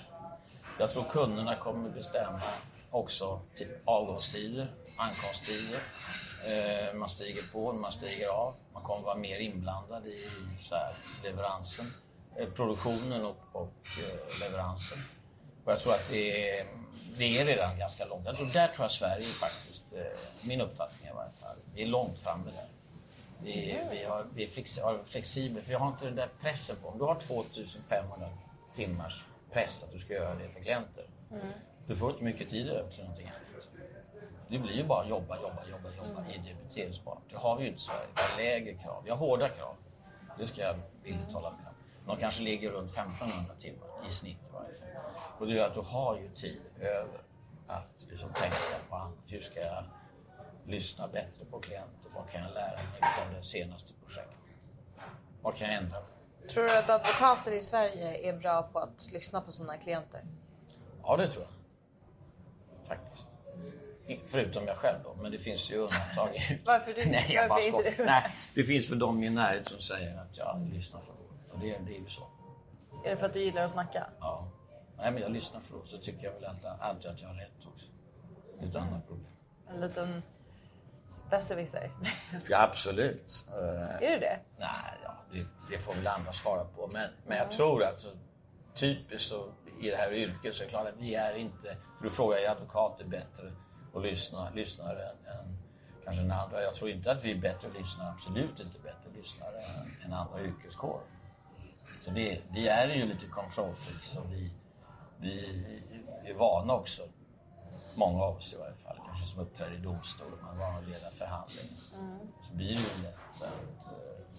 Jag tror kunderna kommer att bestämma också avgångstider, ankomsttider. Eh, man stiger på, man stiger av. Man kommer att vara mer inblandad i så här, leveransen, eh, produktionen och, och eh, leveransen. Och jag tror att det är, det är redan ganska långt. Jag tror, där tror jag Sverige faktiskt, eh, min uppfattning i varje fall, vi är långt framme där. Vi, vi, har, vi är flexibla, flexibla, för vi har inte den där pressen på. Om du har tvåtusenfemhundra timmars press att du ska göra det för klienter. Mm. Du får inte mycket tid över till någonting annat. Det blir ju bara jobba, jobba, jobba, jobba mm. i debiteringsbart. Det har vi ju inte i Sverige. Vi har lägre krav. Vi har hårda krav. Det ska jag villigt mm. hålla med om. De kanske ligger runt femtonhundra timmar i snitt i varje fall. Och det gör att du har ju tid över att liksom tänka på annat. Hur ska jag lyssna bättre på klienter? Vad kan jag lära mig av det senaste projektet? Vad kan jag ändra på? Tror du att advokater i Sverige är bra på att lyssna på sina klienter? Ja, det tror jag. Faktiskt. Förutom jag själv då, men det finns ju undantag. Varför du? Nej, jag Varför bara inte du? Nej, det finns för de i närhet som säger att jag lyssnar för dåligt. Och det, det är ju så. Är det för att du gillar att snacka? Ja. Nej, men jag lyssnar för dåligt, så tycker jag väl alltid, alltid att jag har rätt också. Det är ett annat problem. En liten besserwisser. Ja, absolut. Är det det? Nej, ja, det, det får väl andra svara på. Men, men jag tror att så, typiskt så, i det här yrket så är det klart att vi är inte... För du frågar, är advokater bättre och lyssna, lyssnare än, än kanske en andra? Jag tror inte att vi är bättre lyssnare, absolut inte bättre lyssnare än, än andra yrkeskårer. Så det, vi är ju lite control freaks och vi, vi är vana också. Många av oss i varje fall, kanske som uppträder i domstol och man var och leder förhandlingar. Mm. Så blir det ju lätt så att uh,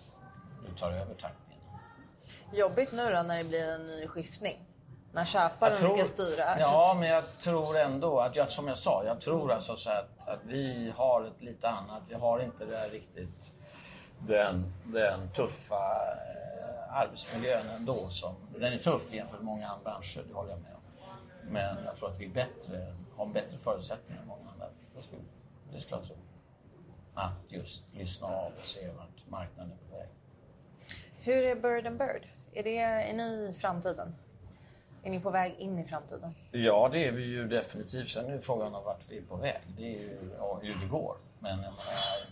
du tar över taktningen. Jobbigt nu då när det blir en ny skiftning? När köparen tror, ska styra? Ja, men jag tror ändå att, jag, som jag sa, jag tror alltså så att, att vi har ett lite annat. Vi har inte det där riktigt den, den tuffa eh, arbetsmiljön ändå. Som, den är tuff jämfört med många andra branscher, det håller jag med om. Men jag tror att vi bättre, har bättre förutsättningar än många andra. Jag skulle, det skulle jag tro. Att just lyssna av och se vart marknaden är på väg. Hur är Bird and Bird? Är, det, är ni i framtiden? Är ni på väg in i framtiden? Ja, det är vi ju definitivt. Sen är frågan om vart vi är på väg. Det är ju hur det går. Men jag menar,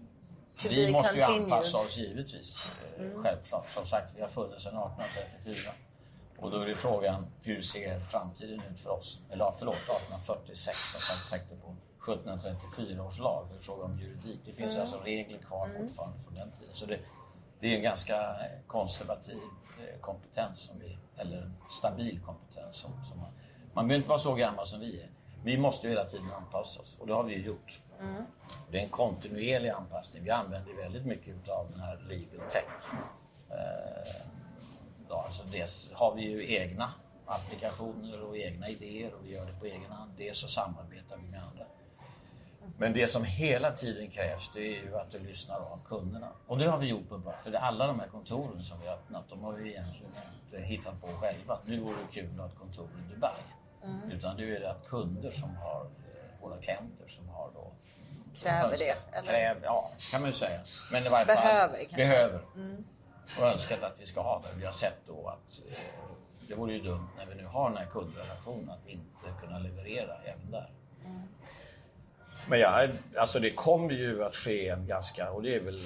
vi måste ju anpassa oss givetvis. Mm. Självklart. Som sagt, vi har funnits sedan arton trettiofyra. Och då är det frågan, hur ser framtiden ut för oss? Eller förlåt, arton fyrtiosex. Jag tänkte på sjutton trettiofyra års lag. För fråga om juridik. Det finns mm. alltså regler kvar mm. fortfarande från den tiden. Så det, det är en ganska konservativ kompetens som vi, eller en stabil kompetens som, som man, man behöver inte vara så gammal som vi är. Vi måste ju hela tiden anpassa oss och det har vi ju gjort. Mm. Det är en kontinuerlig anpassning. Vi använder väldigt mycket av den här legal tech. då. Alltså dels har vi ju egna applikationer och egna idéer och vi gör det på egen hand. Dels så samarbetar vi med andra. Men det som hela tiden krävs, det är ju att du lyssnar av kunderna. Och det har vi gjort på bra. För alla de här kontoren som vi har öppnat, de har vi egentligen inte hittat på själva. Nu vore det kul att ha ett kontor i Dubai. Mm. Utan det är det att kunder som har, våra klienter som har då... Kräver önskat, det? Eller? Kräver, ja, kan man ju säga. Men i varje behöver fall, kanske. Behöver. Mm. Och önskat att vi ska ha det. Vi har sett då att eh, det vore ju dumt när vi nu har den här kundrelationen att inte kunna leverera även där. Mm. Men ja, alltså det kommer ju att ske en ganska, och det är väl,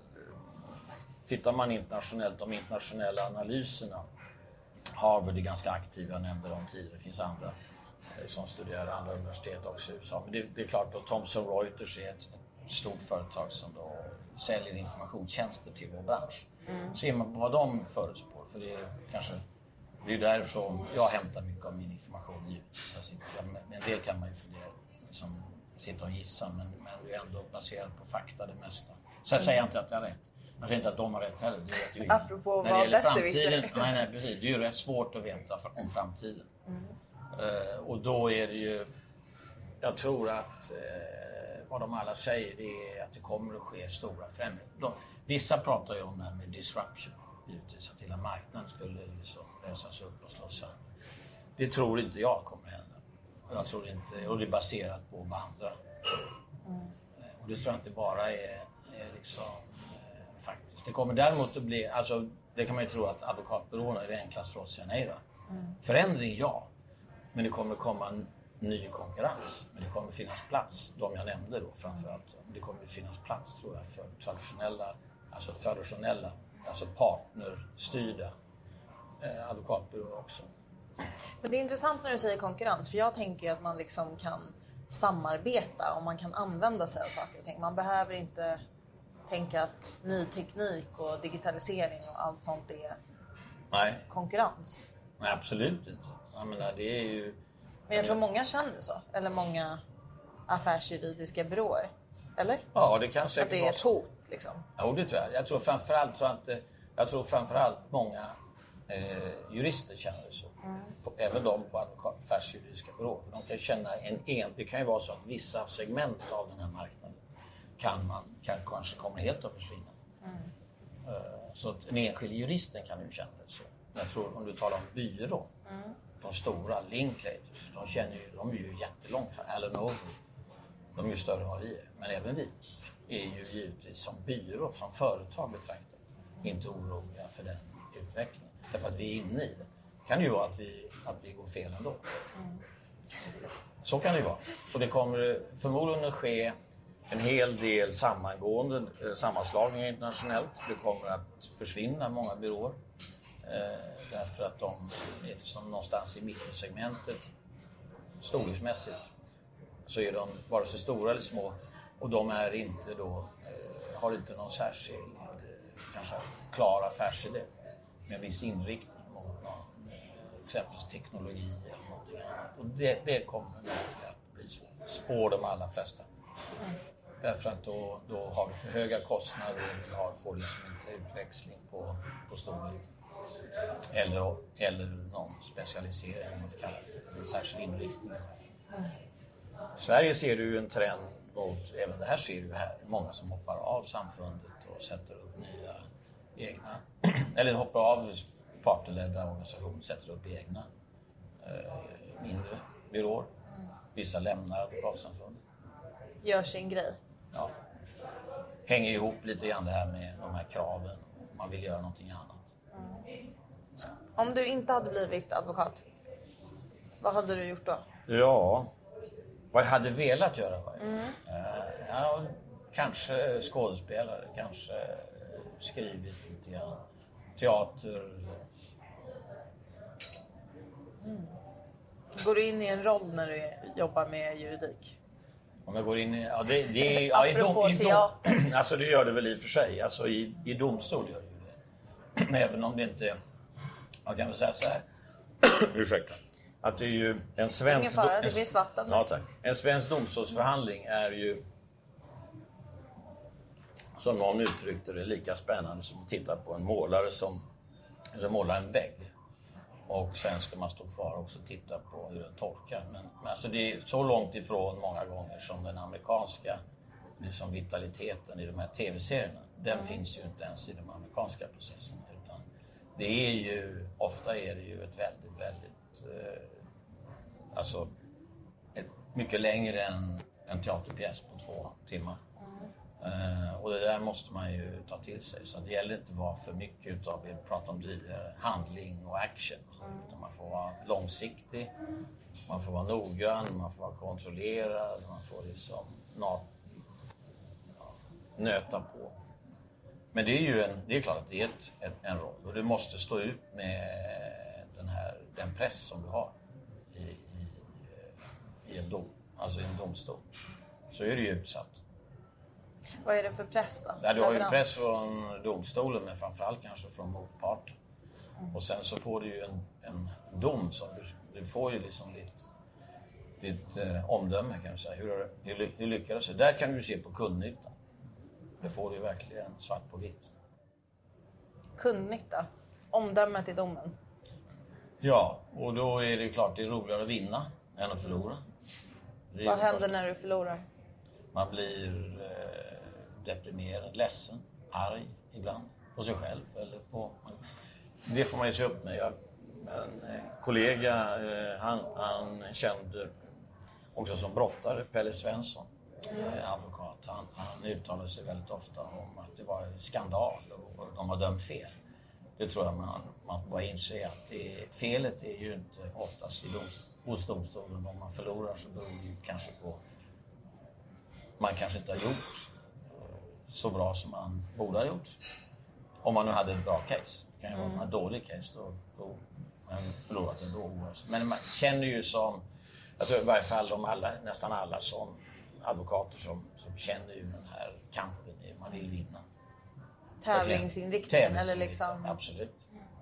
tittar man internationellt, de internationella analyserna, Harvard är ganska aktiva, jag nämnde dem tidigare, det finns andra eh, som studerar andra universitet också i U S A. Men det, det är klart att Thomson Reuters är ett, ett stort företag som då säljer informationstjänster till vår bransch. Mm. Ser man på vad de förutspår, för det är kanske, det är därifrån jag hämtar mycket av min information ut. Så sitter jag, med en del kan man ju fundera, liksom, sitta och gissa, men, men det är ändå baserat på fakta det mesta. Så jag säger inte att jag har rätt. Jag säger inte att de har rätt heller. Det vet ju ingen. Apropå vad besserwisser. Nej, nej, precis. Det är ju rätt svårt att veta om framtiden. Mm. Uh, och då är det ju, jag tror att uh, vad de alla säger, det är att det kommer att ske stora förändringar. De, vissa pratar ju om det här med disruption, givetvis, att hela marknaden skulle liksom lösas upp och slås sönder. Det tror inte jag kommer att hända. Jag tror inte, och det är baserat på vad andra tror. Mm. Och det tror jag inte bara är, är liksom eh, faktiskt. Det kommer däremot att bli, alltså det kan man ju tro att advokatbyråerna är det enklaste för att säga nej då. Mm. Förändring, ja. Men det kommer komma en ny konkurrens. Men det kommer finnas plats, de jag nämnde då framförallt. Det kommer finnas plats, tror jag, för traditionella, alltså traditionella, alltså partnerstyrda eh, advokatbyråer också. Men det är intressant när du säger konkurrens, för jag tänker ju att man liksom kan samarbeta och man kan använda sig av saker och ting. Man behöver inte tänka att ny teknik och digitalisering och allt sånt är Nej. konkurrens. Nej, absolut inte. Jag menar, det är ju... Men jag tror många känner så, eller många affärsjuridiska byråer, eller? Ja, det kan säkert att det är ett hot liksom. Ja, det tror jag. Jag tror framförallt så att jag tror framförallt många Eh, jurister känner det så. Mm. Även de på affärsjuridiska byråer. För de kan känna en en. Det kan ju vara så att vissa segment av den här marknaden kan man kan, kanske kommer helt att försvinna. Mm. Eh, så att en enskild juristen kan ju känna det så. Men jag tror om du talar om byrå. Mm. De stora, Linklaters, de känner ju, de är ju jättelångt för Allen Overy. De är ju större än vad vi är. Men även vi är ju givetvis som byrå, som företag betraktar, inte oroliga för den utvecklingen. Därför att vi är inne i det. Kan ju vara att vi, att vi går fel ändå. Mm. Så kan det ju vara. Och det kommer förmodligen att ske en hel del sammangående, sammanslagningar internationellt. Det kommer att försvinna många byråer. Eh, därför att de är liksom någonstans i mittensegmentet. Storleksmässigt så är de bara så stora eller små. Och de är inte då, eh, har inte någon särskild, eh, kanske klar affärsidé. Med en viss inriktning mot någon, exempelvis teknologi eller någonting annat. Och det, det kommer nog att bli så. Spår de allra flesta. Mm. Därför att då, då har vi för höga kostnader, vi har, får liksom inte utväxling på, på storlek. Eller, eller någon specialisering, om man får kalla det, en särskild inriktning. Mm. Sverige ser du en trend mot, även det här ser du här, många som hoppar av samfundet och sätter upp nya egna, eller hoppar av parterledda organisationer, sätter upp egna eh, mindre byråer. Vissa lämnar advokatsamfundet. Gör sin grej. Ja. Hänger ihop lite grann det här med de här kraven. Man vill göra någonting annat. Mm. Om du inte hade blivit advokat, vad hade du gjort då? Ja, vad jag hade velat göra var mm. uh, ja, kanske skådespelare, kanske skrivit lite grann. Teater. Mm. Går du in i en roll när du jobbar med juridik? Om jag går in i... Ja, det, det är, ja, i dom, i dom, alltså det gör det väl i och för sig. Alltså i, i domstol gör det det. Även om det inte... Man kan väl säga så här. Ursäkta. Att det är ju en svensk... Ingen fara, det finns vatten. Ja, tack. En svensk domstolsförhandling är ju... Som någon uttryckte det, lika spännande som att titta på en målare som alltså måla en vägg. Och sen ska man stå kvar och också titta på hur den torkar. Men, men alltså det är så långt ifrån många gånger som den amerikanska liksom vitaliteten i de här tv-serierna. Den mm. finns ju inte ens i de amerikanska processerna. Utan det är ju, ofta är det ju ett väldigt, väldigt, eh, alltså ett, mycket längre än en teaterpjäs på två timmar. Uh, och det där måste man ju ta till sig. Så det gäller inte att vara för mycket utav, vi pratade om tidigare, handling och action. Mm. Utan man får vara långsiktig, man får vara noggrann, man får vara kontrollerad, man får liksom nat, ja, nöta på. Men det är ju en, det är klart att det är ett, ett, en roll. Och du måste stå ut med den här, den press som du har i, i, i en dom, alltså i en domstol. Så är du ju utsatt. Vad är det för press då? Ja, du har ju press från domstolen, men framförallt kanske från motparten. Mm. Och sen så får du ju en, en dom som du, du får ju liksom ditt, ditt eh, omdöme kan man säga. Hur, hur, hur lyckades det? Där kan du se på kundnyttan. Det får du verkligen svart på vitt. Kundnytta? Omdömet i domen? Ja, och då är det ju klart det är roligare att vinna än att förlora. Vad händer först när du förlorar? Man blir eh, deprimerad, ledsen, arg ibland på sig själv. Eller på, det får man ju se upp med. Jag, en eh, kollega, eh, han, han kände också som brottare, Pelle Svensson, eh, advokat. Han, han uttalade sig väldigt ofta om att det var en skandal och, och de har dömt fel. Det tror jag man, man bara inser att det, felet är ju inte oftast i doms, hos domstolen. Om man förlorar så beror det ju kanske på man kanske inte har gjort så bra som man borde ha gjort. Om man nu hade ett bra case. Det kan ju vara mm. en dålig case då, då man förlorat ändå. Men man känner ju som, jag tror i varje fall de alla, nästan alla som advokater som, som känner ju den här kampen, man vill vinna. Tävlingsinriktningen eller liksom. Absolut.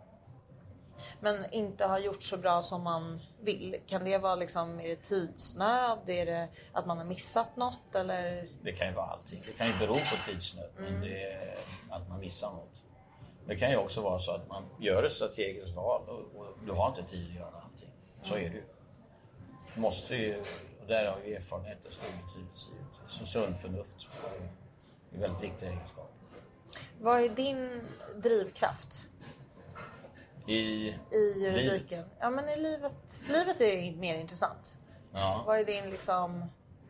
Men inte har gjort så bra som man vill. Kan det vara liksom, är det tidsnöd? Är det att man har missat något? Eller? Det kan ju vara allting. Det kan ju bero på tidsnöd. Mm. Men det är att man missar något. Det kan ju också vara så att man gör ett strategiskt val. Och, och du har inte tid att göra allting. Så är det ju. Du måste ju, och där har ju erfarenheten stor betydelse. Så sund förnuft är väldigt viktig egenskap. Vad är din drivkraft? I, I juridiken. Livet. Ja, men i livet. Livet är mer intressant. Ja. Vad är din liksom.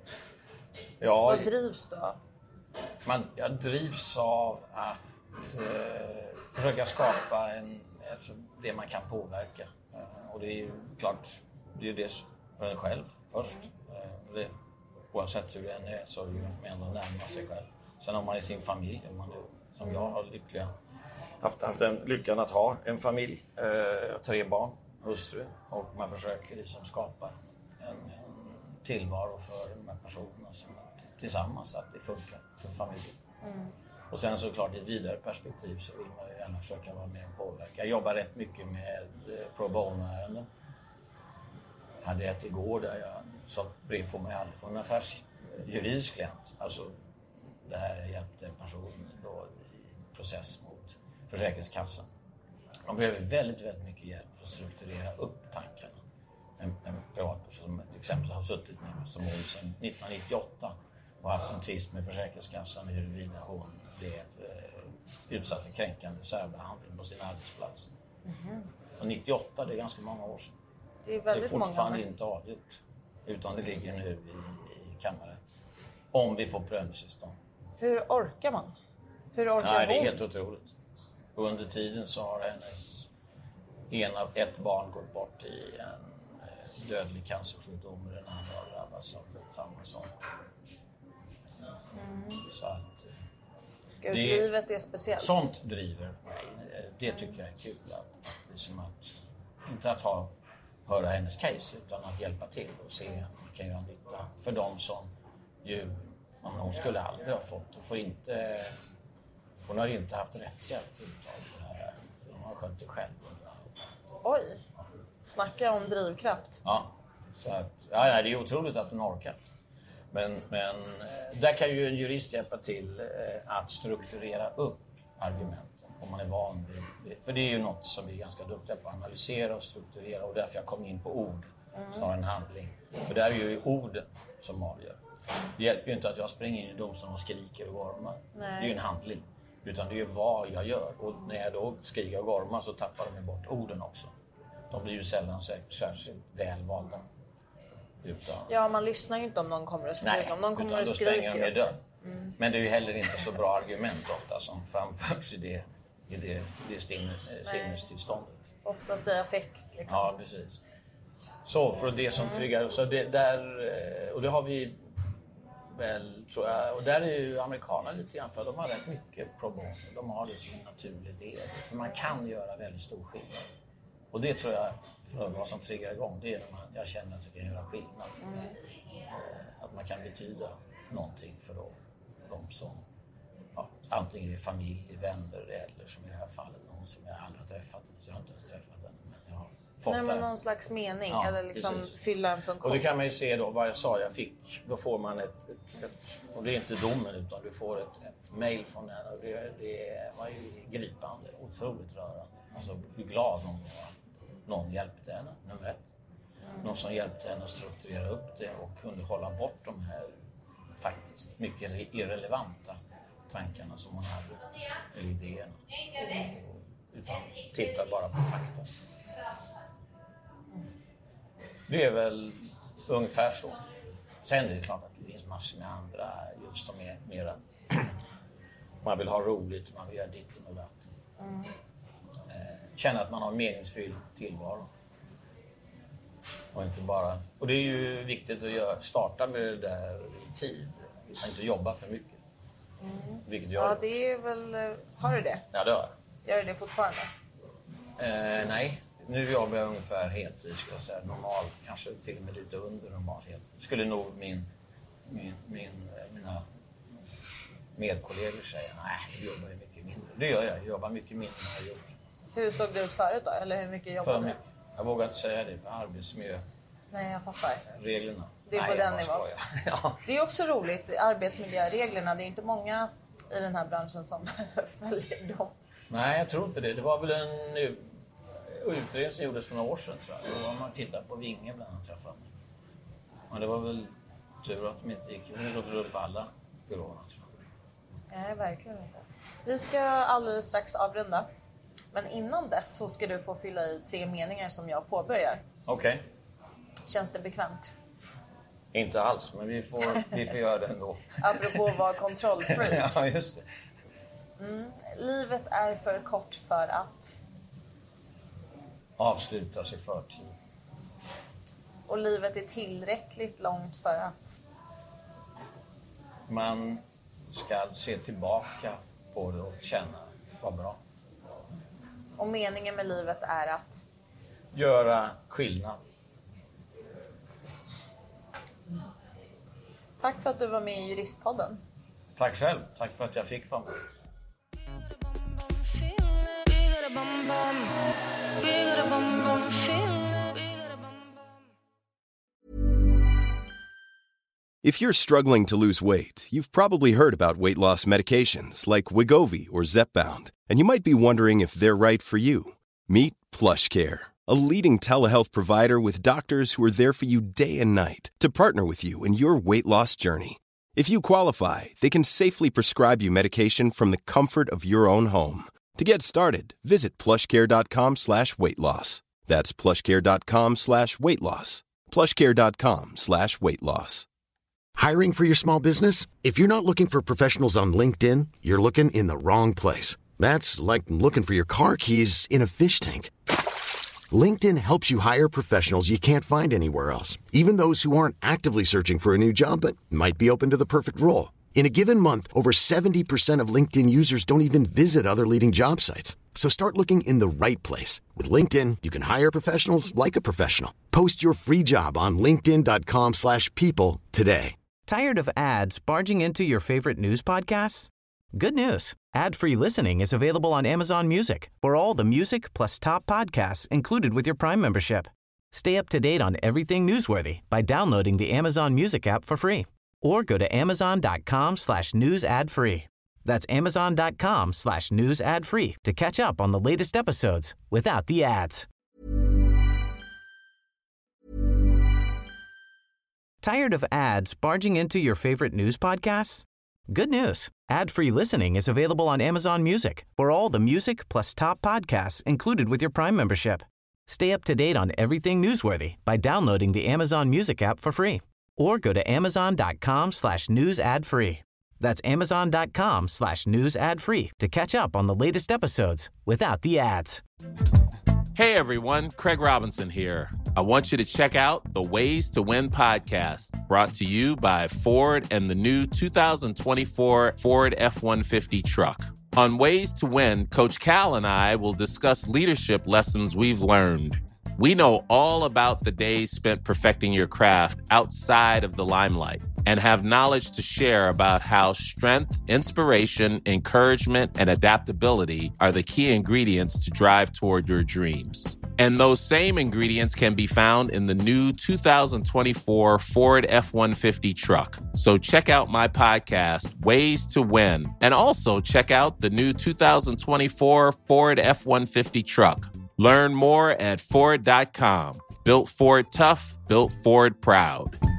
Ja, vad drivs du av? Man, jag drivs av att eh, försöka skapa en, alltså, det man kan påverka. Eh, och det är ju klart, det är det för en själv först. Eh, det, oavsett hur det än är så är det ju ändå närma sig själv. Sen har man i sin familj, om man är, som jag har lyckliga. Haft, haft den lyckan att ha en familj, eh, tre barn, hustru, och man försöker liksom skapa en, en tillvaro för de här personerna som att, tillsammans, att det funkar för familjen. Mm. Och sen såklart i ett vidare perspektiv så vill man ju gärna försöka vara med och påverka. Jag jobbar rätt mycket med eh, pro bono-ärenden. Jag hade ett igår där jag sa brev får mig aldrig från en affärsjuridisk klient. Alltså det här hjälpte en person då i en process mot Försäkringskassan. De behöver väldigt, väldigt mycket hjälp för att strukturera upp tankarna. En, en privatperson som till exempel har suttit med som mål sedan nittonhundranittioåtta och haft en tvist med Försäkringskassan huruvida hon blev eh, utsatt för kränkande särbehandling på sin arbetsplats. Mm-hmm. Och nittioåtta, det är ganska många år sedan. Det är väldigt det är fortfarande många. inte avgjort, utan det ligger nu i, i kammarrätt. Om vi får prövningstillstånd. Hur orkar man? Hur orkar Nej, det är hon? helt otroligt. Och under tiden så har hennes en av ett barn gått bort i en eh, dödlig cancersjukdom och den andra har drabbats av samma sak. Mm. Så att eh, Gud, det, livet är speciellt. Sånt driver mig. Det tycker jag är kul att, att, liksom att inte att ha, höra hennes case utan att hjälpa till och se att man kan göra nytta för dem som ju hon skulle aldrig ha fått. Hon får inte. Hon har inte haft rättshjälp uttaget för det här. Hon har skött det själv. Oj, snacka om drivkraft. Ja, så att, ja, det är otroligt att hon orkat. Men, men där kan ju en jurist hjälpa till att strukturera upp argumenten. om man är van vid. För det är ju något som vi är ganska duktiga på, att analysera och strukturera, och därför jag kom in på ord mm. snarare än handling. För det är ju orden som avgör. Det hjälper ju inte att jag springer in i domstolen och skriker och gormar. Nej. Det är ju en handling. Utan det är ju vad jag gör. Och när jag då skriker och gormar så tappar de bort orden också. De blir ju sällan särskilt välvalda. Utan... Ja, man lyssnar ju inte om någon kommer och skriker. Nej, om någon kommer utan och då skriker. stänger de med dörren. Mm. Men det är ju heller inte så bra argument ofta som framförs i det, i det, det sinne, sinnestillståndet. Oftast i affekt liksom. Ja, precis. Så för det som triggar, så det där, och det har vi väl, tror jag, och där är ju amerikanerna lite grann, för de har rätt mycket pro bono. De har det som en naturlig del. För man kan göra väldigt stor skillnad. Och det tror jag, för vad som triggar igång, det är när man, jag känner att jag kan göra skillnad. Mm. Att man kan betyda någonting för dem, de som, ja, antingen är familj, vänner eller som i det här fallet någon som jag aldrig har träffat. Så jag har inte ens träffat den, men jag har fått Nej, men den. Någon slags mening, Ja, eller liksom precis. fylla en funktion. Och det kan man ju se då, vad jag sa jag fick. Då får man ett, ett, ett och det är inte domen utan du får ett, ett mejl från den. Och det, det var ju gripande, otroligt rörande. Alltså hur glad hon var att någon hjälpte henne, nummer ett. Mm. Någon som hjälpte henne att strukturera upp det och kunde hålla bort de här faktiskt mycket irrelevanta tankarna som hon hade, eller idéerna. Utan titta bara på fakta. Det är väl ungefär så. Sen är det klart att det finns massor med andra, just som är mera man vill ha roligt, man vill göra ditten och datten. Mm. Känna att man har en meningsfull tillvaro. Och inte bara, och det är ju viktigt att göra, starta med det där i tid. Att inte jobba för mycket. Mm. Vilket gör ja, det är väl, har du det? Ja, det har jag. Gör du det fortfarande? Eh, nej, nu jobbar jag ungefär heltid, ska jag säga. Normal, kanske till och med lite under normal heltid. Skulle nog min, min, min, mina medkollegor säga, nej, jag jobbar ju mycket mindre. Det gör jag, jag jobbar mycket mindre än jag har gjort. Hur såg det ut förut då? Eller hur mycket jobbade du? Jag vågar inte säga det, arbetsmiljö. Nej, jag fattar. Reglerna. Det är Nej, på den nivån. Ja. Det är också roligt, arbetsmiljöreglerna. Det är inte många i den här branschen som följer dem. Nej, jag tror inte det. Det var väl en utredning som gjordes för några år sedan, tror jag. Då var man tittat på Vinge bland annat träffat. Men det var väl tur att de inte gick. Det låter upp alla byråerna, tror jag. Nej, verkligen inte. Vi ska alldeles strax avrunda. Men innan dess så ska du få fylla i tre meningar som jag påbörjar. Okej. Okay. Känns det bekvämt? Inte alls, men vi får, vi får göra det ändå. Apropå att vara kontrollfreak. Ja, just det. Mm. Livet är för kort för att... avslutas i förtid. Och livet är tillräckligt långt för att... man ska se tillbaka på det och känna att det var bra. Och meningen med livet är att... göra skillnad. Mm. Tack för att du var med i Juristpodden. Tack själv. Tack för att jag fick vara med. If you're struggling to lose weight, you've probably heard about weight loss medications like Wegovy or Zepbound, and you might be wondering if they're right for you. Meet PlushCare, a leading telehealth provider with doctors who are there for you day and night to partner with you in your weight loss journey. If you qualify, they can safely prescribe you medication from the comfort of your own home. To get started, visit plushcare.com slash weight loss. That's plushcare.com slash weight loss. plushcare.com slash weight loss. Hiring for your small business? If you're not looking for professionals on LinkedIn, you're looking in the wrong place. That's like looking for your car keys in a fish tank. LinkedIn helps you hire professionals you can't find anywhere else, even those who aren't actively searching for a new job but might be open to the perfect role. In a given month, over seventy percent of LinkedIn users don't even visit other leading job sites. So start looking in the right place. With LinkedIn, you can hire professionals like a professional. Post your free job on linkedin.com slash people today. Tired of ads barging into your favorite news podcasts? Good news. Ad-free listening is available on Amazon Music for all the music plus top podcasts included with your Prime membership. Stay up to date on everything newsworthy by downloading the Amazon Music app for free or go to amazon.com slash news ad free. That's amazon.com slash news ad free to catch up on the latest episodes without the ads. Tired of ads barging into your favorite news podcasts? Good news. Ad-free listening is available on Amazon Music for all the music plus top podcasts included with your Prime membership. Stay up to date on everything newsworthy by downloading the Amazon Music app for free or go to amazon.com slash news ad free. That's amazon.com slash news ad free to catch up on the latest episodes without the ads. Hey everyone, Craig Robinson here. I want you to check out the Ways to Win podcast, brought to you by Ford and the new two thousand twenty-four Ford F one fifty truck. On Ways to Win, Coach Cal and I will discuss leadership lessons we've learned. We know all about the days spent perfecting your craft outside of the limelight and have knowledge to share about how strength, inspiration, encouragement, and adaptability are the key ingredients to drive toward your dreams. And those same ingredients can be found in the new two thousand twenty-four Ford F one fifty truck. So check out my podcast, Ways to Win, and also check out the new two thousand twenty-four Ford F one fifty truck. Learn more at Ford dot com. Built Ford tough, built Ford proud.